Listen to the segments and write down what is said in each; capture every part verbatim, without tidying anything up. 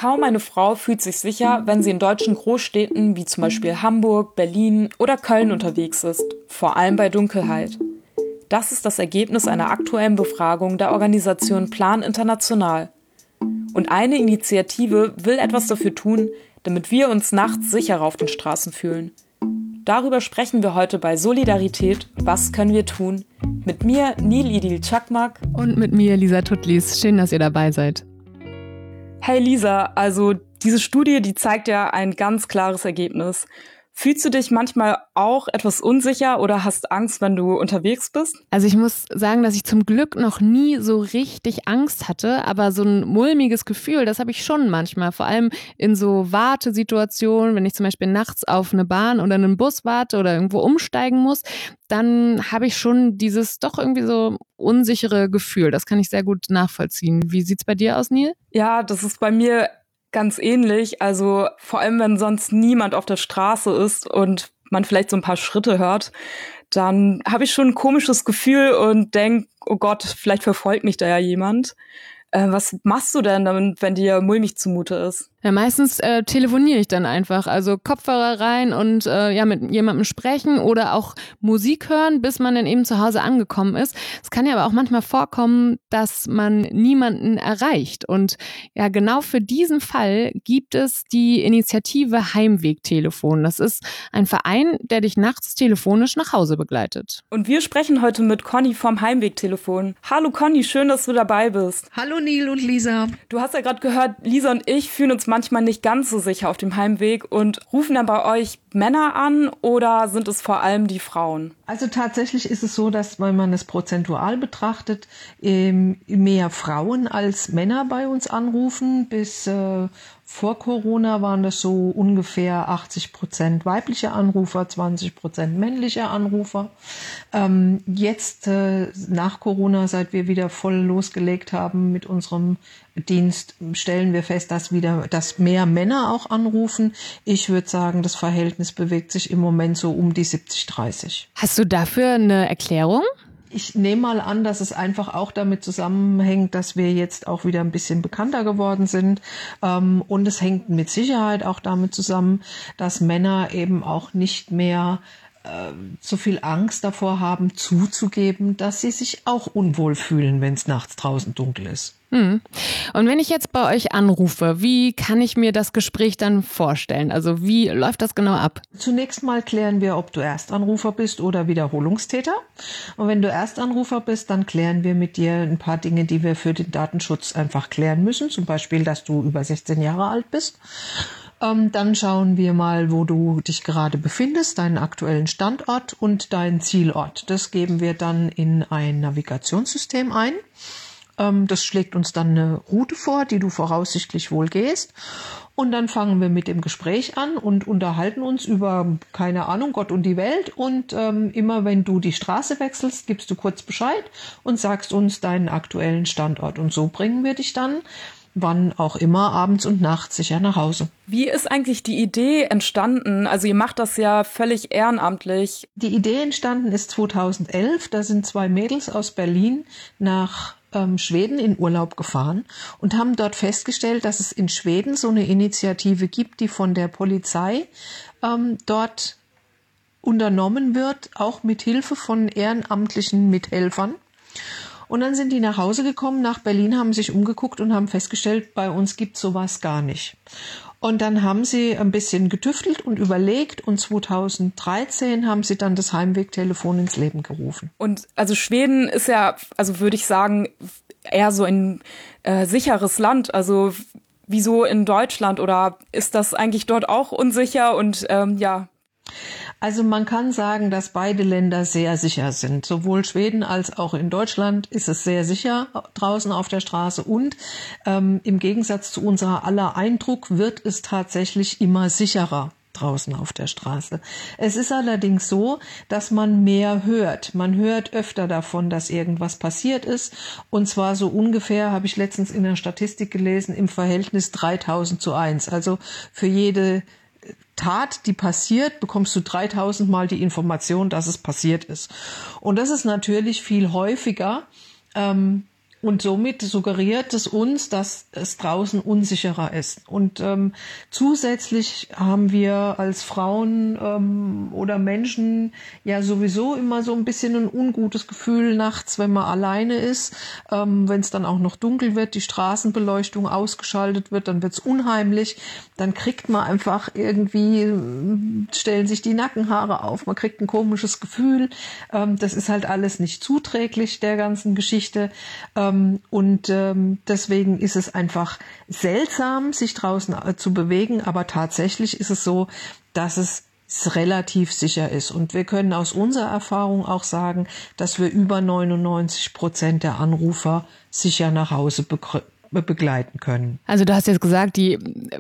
Kaum eine Frau fühlt sich sicher, wenn sie in deutschen Großstädten wie zum Beispiel Hamburg, Berlin oder Köln unterwegs ist, vor allem bei Dunkelheit. Das ist das Ergebnis einer aktuellen Befragung der Organisation Plan International. Und eine Initiative will etwas dafür tun, damit wir uns nachts sicherer auf den Straßen fühlen. Darüber sprechen wir heute bei Solidarität. Was können wir tun? Mit mir, Nil Idil Çakmak. Und mit mir, Lisa Tutlis. Schön, dass ihr dabei seid. Hey Lisa, also diese Studie, die zeigt ja ein ganz klares Ergebnis. Fühlst du dich manchmal auch etwas unsicher oder hast Angst, wenn du unterwegs bist? Also ich muss sagen, dass ich zum Glück noch nie so richtig Angst hatte, aber so ein mulmiges Gefühl, das habe ich schon manchmal, vor allem in so Wartesituationen, wenn ich zum Beispiel nachts auf eine Bahn oder einen Bus warte oder irgendwo umsteigen muss, dann habe ich schon dieses doch irgendwie so unsichere Gefühl. Das kann ich sehr gut nachvollziehen. Wie sieht's bei dir aus, Nil? Ja, das ist bei mir ganz ähnlich, also vor allem, wenn sonst niemand auf der Straße ist und man vielleicht so ein paar Schritte hört, dann habe ich schon ein komisches Gefühl und denke, oh Gott, vielleicht verfolgt mich da ja jemand. Äh, was machst du denn damit, wenn dir mulmig zumute ist? Ja, meistens äh, telefoniere ich dann einfach, also Kopfhörer rein und äh, ja mit jemandem sprechen oder auch Musik hören, bis man dann eben zu Hause angekommen ist. Es kann ja aber auch manchmal vorkommen, dass man niemanden erreicht und ja, genau für diesen Fall gibt es die Initiative Heimwegtelefon. Das ist ein Verein, der dich nachts telefonisch nach Hause begleitet. Und wir sprechen heute mit Conny vom Heimwegtelefon. Hallo Conny, schön, dass du dabei bist. Hallo Nil und Lisa. Du hast ja gerade gehört, Lisa und ich fühlen uns manchmal nicht ganz so sicher auf dem Heimweg und rufen dann bei euch Männer an oder sind es vor allem die Frauen? Also tatsächlich ist es so, dass, wenn man es prozentual betrachtet, mehr Frauen als Männer bei uns anrufen. Bis äh, vor Corona waren das so ungefähr achtzig Prozent weibliche Anrufer, zwanzig Prozent männliche Anrufer. Ähm, jetzt äh, nach Corona, seit wir wieder voll losgelegt haben mit unserem Dienst, stellen wir fest, dass wieder, dass mehr Männer auch anrufen. Ich würde sagen, das Verhältnis bewegt sich im Moment so um die siebzig dreißig. Hast du dafür eine Erklärung? Ich nehme mal an, dass es einfach auch damit zusammenhängt, dass wir jetzt auch wieder ein bisschen bekannter geworden sind. Und es hängt mit Sicherheit auch damit zusammen, dass Männer eben auch nicht mehr so viel Angst davor haben, zuzugeben, dass sie sich auch unwohl fühlen, wenn es nachts draußen dunkel ist. Hm. Und wenn ich jetzt bei euch anrufe, wie kann ich mir das Gespräch dann vorstellen? Also wie läuft das genau ab? Zunächst mal klären wir, ob du Erstanrufer bist oder Wiederholungstäter. Und wenn du Erstanrufer bist, dann klären wir mit dir ein paar Dinge, die wir für den Datenschutz einfach klären müssen. Zum Beispiel, dass du über sechzehn Jahre alt bist. Ähm, dann schauen wir mal, wo du dich gerade befindest, deinen aktuellen Standort und deinen Zielort. Das geben wir dann in ein Navigationssystem ein. Ähm, das schlägt uns dann eine Route vor, die du voraussichtlich wohl gehst. Und dann fangen wir mit dem Gespräch an und unterhalten uns über, keine Ahnung, Gott und die Welt. Und ähm, immer wenn du die Straße wechselst, gibst du kurz Bescheid und sagst uns deinen aktuellen Standort. Und so bringen wir dich dann, wann auch immer, abends und nachts sicher nach Hause. Wie ist eigentlich die Idee entstanden? Also ihr macht das ja völlig ehrenamtlich. Die Idee entstanden ist zweitausendelf. Da sind zwei Mädels aus Berlin nach ähm, Schweden in Urlaub gefahren und haben dort festgestellt, dass es in Schweden so eine Initiative gibt, die von der Polizei ähm, dort unternommen wird, auch mit Hilfe von ehrenamtlichen Mithelfern. Und dann sind die nach Hause gekommen, nach Berlin, haben sich umgeguckt und haben festgestellt, bei uns gibt sowas gar nicht. Und dann haben sie ein bisschen getüftelt und überlegt und zweitausenddreizehn haben sie dann das Heimwegtelefon ins Leben gerufen. Und also Schweden ist ja, also würde ich sagen, eher so ein äh, sicheres Land. Also wieso in Deutschland oder ist das eigentlich dort auch unsicher und ähm, ja? Also man kann sagen, dass beide Länder sehr sicher sind. Sowohl Schweden als auch in Deutschland ist es sehr sicher draußen auf der Straße. Und ähm, im Gegensatz zu unserer aller Eindruck wird es tatsächlich immer sicherer draußen auf der Straße. Es ist allerdings so, dass man mehr hört. Man hört öfter davon, dass irgendwas passiert ist. Und zwar so ungefähr, habe ich letztens in der Statistik gelesen, im Verhältnis dreitausend zu eins. Also für jede Tat, die passiert, bekommst du dreitausend Mal die Information, dass es passiert ist. Und das ist natürlich viel häufiger, ähm, Und somit suggeriert es uns, dass es draußen unsicherer ist. Und ähm, zusätzlich haben wir als Frauen ähm, oder Menschen ja sowieso immer so ein bisschen ein ungutes Gefühl nachts, wenn man alleine ist. Ähm, wenn es dann auch noch dunkel wird, die Straßenbeleuchtung ausgeschaltet wird, dann wird's unheimlich. Dann kriegt man einfach irgendwie, stellen sich die Nackenhaare auf, man kriegt ein komisches Gefühl. Ähm, das ist halt alles nicht zuträglich der ganzen Geschichte. Ähm, Und ähm, deswegen ist es einfach seltsam, sich draußen äh, zu bewegen. Aber tatsächlich ist es so, dass es relativ sicher ist. Und wir können aus unserer Erfahrung auch sagen, dass wir über neunundneunzig Prozent der Anrufer sicher nach Hause begründen. begleiten können. Also du hast jetzt gesagt, die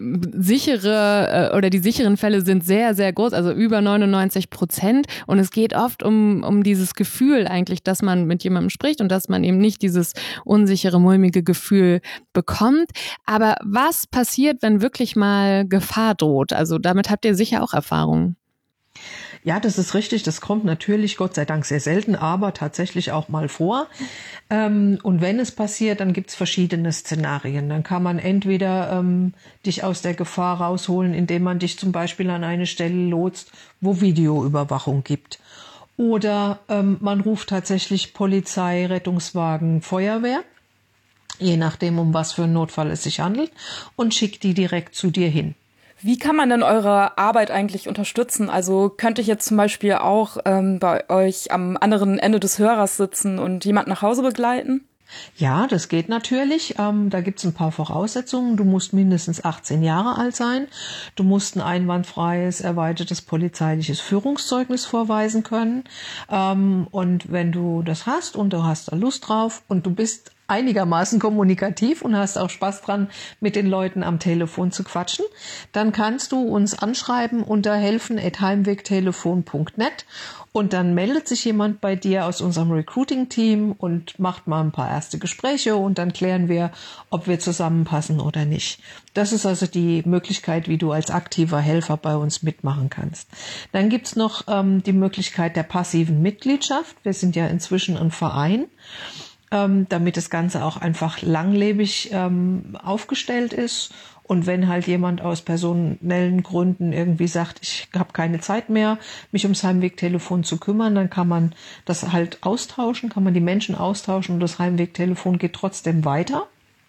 sichere oder die sicheren Fälle sind sehr, sehr groß, also über neunundneunzig Prozent. Und es geht oft um, um dieses Gefühl eigentlich, dass man mit jemandem spricht und dass man eben nicht dieses unsichere, mulmige Gefühl bekommt. Aber was passiert, wenn wirklich mal Gefahr droht? Also damit habt ihr sicher auch Erfahrungen. Ja, das ist richtig. Das kommt natürlich, Gott sei Dank, sehr selten, aber tatsächlich auch mal vor. Und wenn es passiert, dann gibt's verschiedene Szenarien. Dann kann man entweder ähm, dich aus der Gefahr rausholen, indem man dich zum Beispiel an eine Stelle lotst, wo Videoüberwachung gibt. Oder ähm, man ruft tatsächlich Polizei, Rettungswagen, Feuerwehr, je nachdem, um was für einen Notfall es sich handelt, und schickt die direkt zu dir hin. Wie kann man denn eure Arbeit eigentlich unterstützen? Also könnte ich jetzt zum Beispiel auch ähm, bei euch am anderen Ende des Hörers sitzen und jemand nach Hause begleiten? Ja, das geht natürlich. Ähm, da gibt's ein paar Voraussetzungen. Du musst mindestens achtzehn Jahre alt sein. Du musst ein einwandfreies, erweitertes polizeiliches Führungszeugnis vorweisen können. Ähm, und wenn du das hast und du hast da Lust drauf und du bist einigermaßen kommunikativ und hast auch Spaß dran, mit den Leuten am Telefon zu quatschen, dann kannst du uns anschreiben unter helfen at heimwegtelefon punkt net und dann meldet sich jemand bei dir aus unserem Recruiting-Team und macht mal ein paar erste Gespräche und dann klären wir, ob wir zusammenpassen oder nicht. Das ist also die Möglichkeit, wie du als aktiver Helfer bei uns mitmachen kannst. Dann gibt's noch ähm, die Möglichkeit der passiven Mitgliedschaft. Wir sind ja inzwischen ein Verein, damit das Ganze auch einfach langlebig ähm, aufgestellt ist. Und wenn halt jemand aus personellen Gründen irgendwie sagt, ich habe keine Zeit mehr, mich ums Heimwegtelefon zu kümmern, dann kann man das halt austauschen, kann man die Menschen austauschen und das Heimwegtelefon geht trotzdem weiter.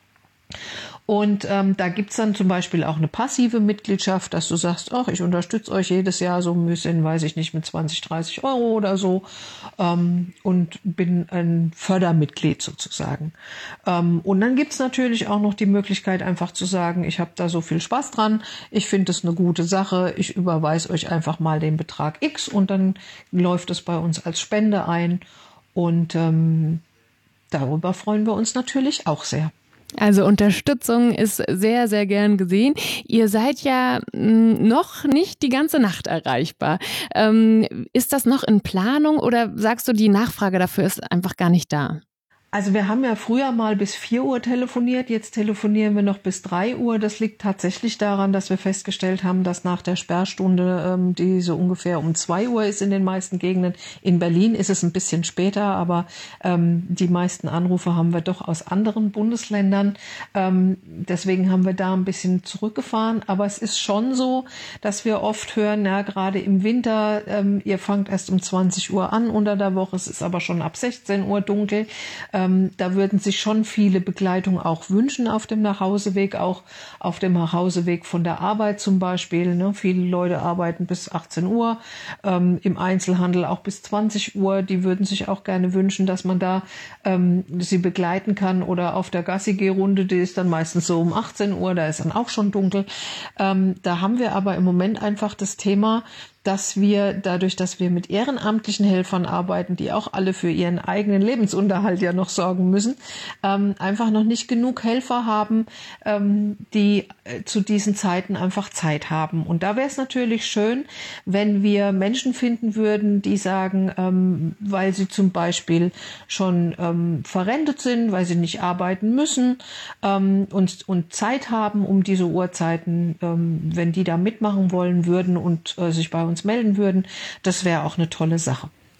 Und ähm, da gibt's dann zum Beispiel auch eine passive Mitgliedschaft, dass du sagst, ach, ich unterstütze euch jedes Jahr so ein bisschen, weiß ich nicht, mit zwanzig, dreißig Euro oder so ähm, und bin ein Fördermitglied sozusagen. Ähm, und dann gibt's natürlich auch noch die Möglichkeit, einfach zu sagen, ich habe da so viel Spaß dran, ich finde es eine gute Sache, ich überweise euch einfach mal den Betrag X und dann läuft es bei uns als Spende ein und ähm, darüber freuen wir uns natürlich auch sehr. Also Unterstützung ist sehr, sehr gern gesehen. Ihr seid ja noch nicht die ganze Nacht erreichbar. Ähm, ist das noch in Planung oder sagst du, die Nachfrage dafür ist einfach gar nicht da? Also wir haben ja früher mal bis vier Uhr telefoniert, jetzt telefonieren wir noch bis drei Uhr. Das liegt tatsächlich daran, dass wir festgestellt haben, dass nach der Sperrstunde, ähm, die so ungefähr um zwei Uhr ist in den meisten Gegenden, in Berlin ist es ein bisschen später, aber ähm, die meisten Anrufe haben wir doch aus anderen Bundesländern. Ähm, deswegen haben wir da ein bisschen zurückgefahren. Aber es ist schon so, dass wir oft hören, ja, gerade im Winter, ähm, ihr fangt erst um zwanzig Uhr an unter der Woche, es ist aber schon ab sechzehn Uhr dunkel. Ähm, Da würden sich schon viele Begleitungen auch wünschen auf dem Nachhauseweg, auch auf dem Nachhauseweg von der Arbeit zum Beispiel. Ne? Viele Leute arbeiten bis achtzehn Uhr, ähm, im Einzelhandel auch bis zwanzig Uhr. Die würden sich auch gerne wünschen, dass man da ähm, sie begleiten kann. Oder auf der Gassi-Geh-Runde, die ist dann meistens so um achtzehn Uhr, da ist dann auch schon dunkel. Ähm, da haben wir aber im Moment einfach das Thema, dass wir dadurch, dass wir mit ehrenamtlichen Helfern arbeiten, die auch alle für ihren eigenen Lebensunterhalt ja noch sorgen müssen, ähm, einfach noch nicht genug Helfer haben, ähm, die äh, zu diesen Zeiten einfach Zeit haben. Und da wäre es natürlich schön, wenn wir Menschen finden würden, die sagen, ähm, weil sie zum Beispiel schon ähm, verrentet sind, weil sie nicht arbeiten müssen ähm, und, und Zeit haben, um diese Uhrzeiten, ähm, wenn die da mitmachen wollen würden und äh, sich bei uns melden würden, das wäre auch eine tolle Sache.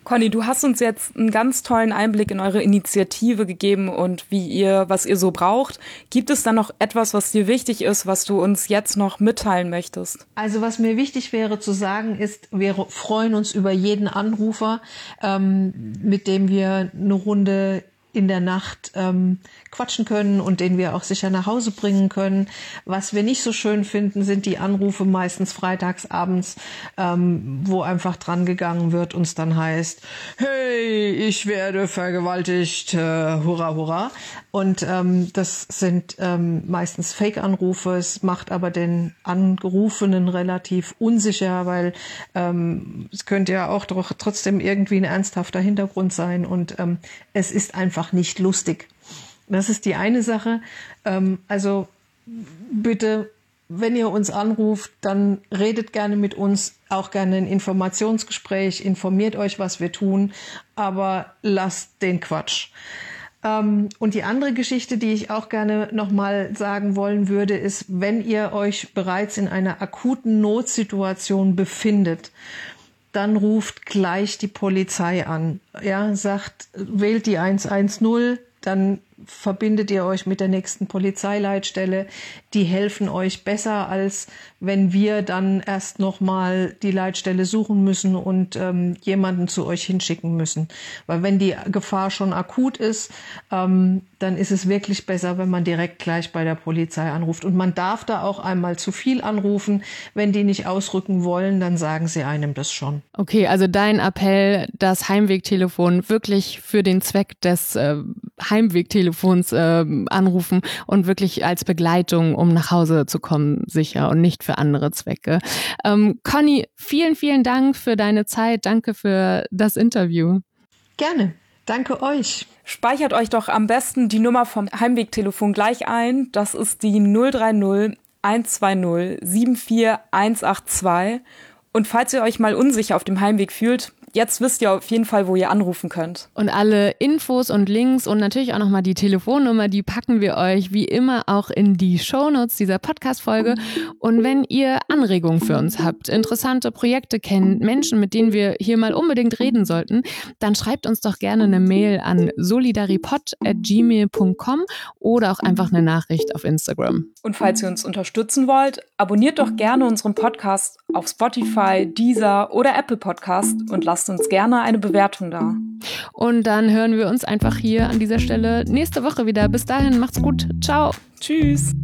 Conny, du hast uns jetzt einen ganz tollen Einblick in eure Initiative gegeben und wie ihr, was ihr so braucht. Gibt es da noch etwas, was dir wichtig ist, was du uns jetzt noch mitteilen möchtest? Also was mir wichtig wäre zu sagen ist, wir freuen uns über jeden Anrufer, ähm, mit dem wir eine Runde in der Nacht ähm, quatschen können und den wir auch sicher nach Hause bringen können. Was wir nicht so schön finden, sind die Anrufe meistens freitags abends, ähm, wo einfach dran gegangen wird und es dann heißt, hey, ich werde vergewaltigt, äh, hurra, hurra. Und ähm, das sind ähm, meistens Fake-Anrufe. Es macht aber den Angerufenen relativ unsicher, weil ähm, es könnte ja auch doch trotzdem irgendwie ein ernsthafter Hintergrund sein und ähm, es ist einfach nicht lustig. Das ist die eine Sache. Ähm, also bitte, wenn ihr uns anruft, dann redet gerne mit uns, auch gerne ein Informationsgespräch, informiert euch, was wir tun, aber lasst den Quatsch. Ähm, und die andere Geschichte, die ich auch gerne nochmal sagen wollen würde, ist, wenn ihr euch bereits in einer akuten Notsituation befindet, dann ruft gleich die Polizei an. Ja, sagt, wählt die eins eins null, dann verbindet ihr euch mit der nächsten Polizeileitstelle. Die helfen euch besser, als wenn wir dann erst nochmal die Leitstelle suchen müssen und ähm, jemanden zu euch hinschicken müssen. Weil wenn die Gefahr schon akut ist, ähm, dann ist es wirklich besser, wenn man direkt gleich bei der Polizei anruft. Und man darf da auch einmal zu viel anrufen. Wenn die nicht ausrücken wollen, dann sagen sie einem das schon. Okay, also dein Appell, das Heimwegtelefon wirklich für den Zweck des äh, Heimwegtelefons äh, anrufen und wirklich als Begleitung, um nach Hause zu kommen, sicher und nicht für andere Zwecke. Ähm, Conny, vielen, vielen Dank für deine Zeit. Danke für das Interview. Gerne. Danke euch. Speichert euch doch am besten die Nummer vom Heimwegtelefon gleich ein. Das ist die null drei null eins zwei null sieben vier eins acht zwei. Und falls ihr euch mal unsicher auf dem Heimweg fühlt, jetzt wisst ihr auf jeden Fall, wo ihr anrufen könnt. Und alle Infos und Links und natürlich auch nochmal die Telefonnummer, die packen wir euch wie immer auch in die Shownotes dieser Podcast-Folge. Und wenn ihr Anregungen für uns habt, interessante Projekte kennt, Menschen, mit denen wir hier mal unbedingt reden sollten, dann schreibt uns doch gerne eine Mail an solidaripod at gmail punkt com oder auch einfach eine Nachricht auf Instagram. Und falls ihr uns unterstützen wollt, abonniert doch gerne unseren Podcast auf Spotify, Deezer oder Apple Podcast und lasst uns gerne eine Bewertung da. Und dann hören wir uns einfach hier an dieser Stelle nächste Woche wieder. Bis dahin, macht's gut. Ciao. Tschüss.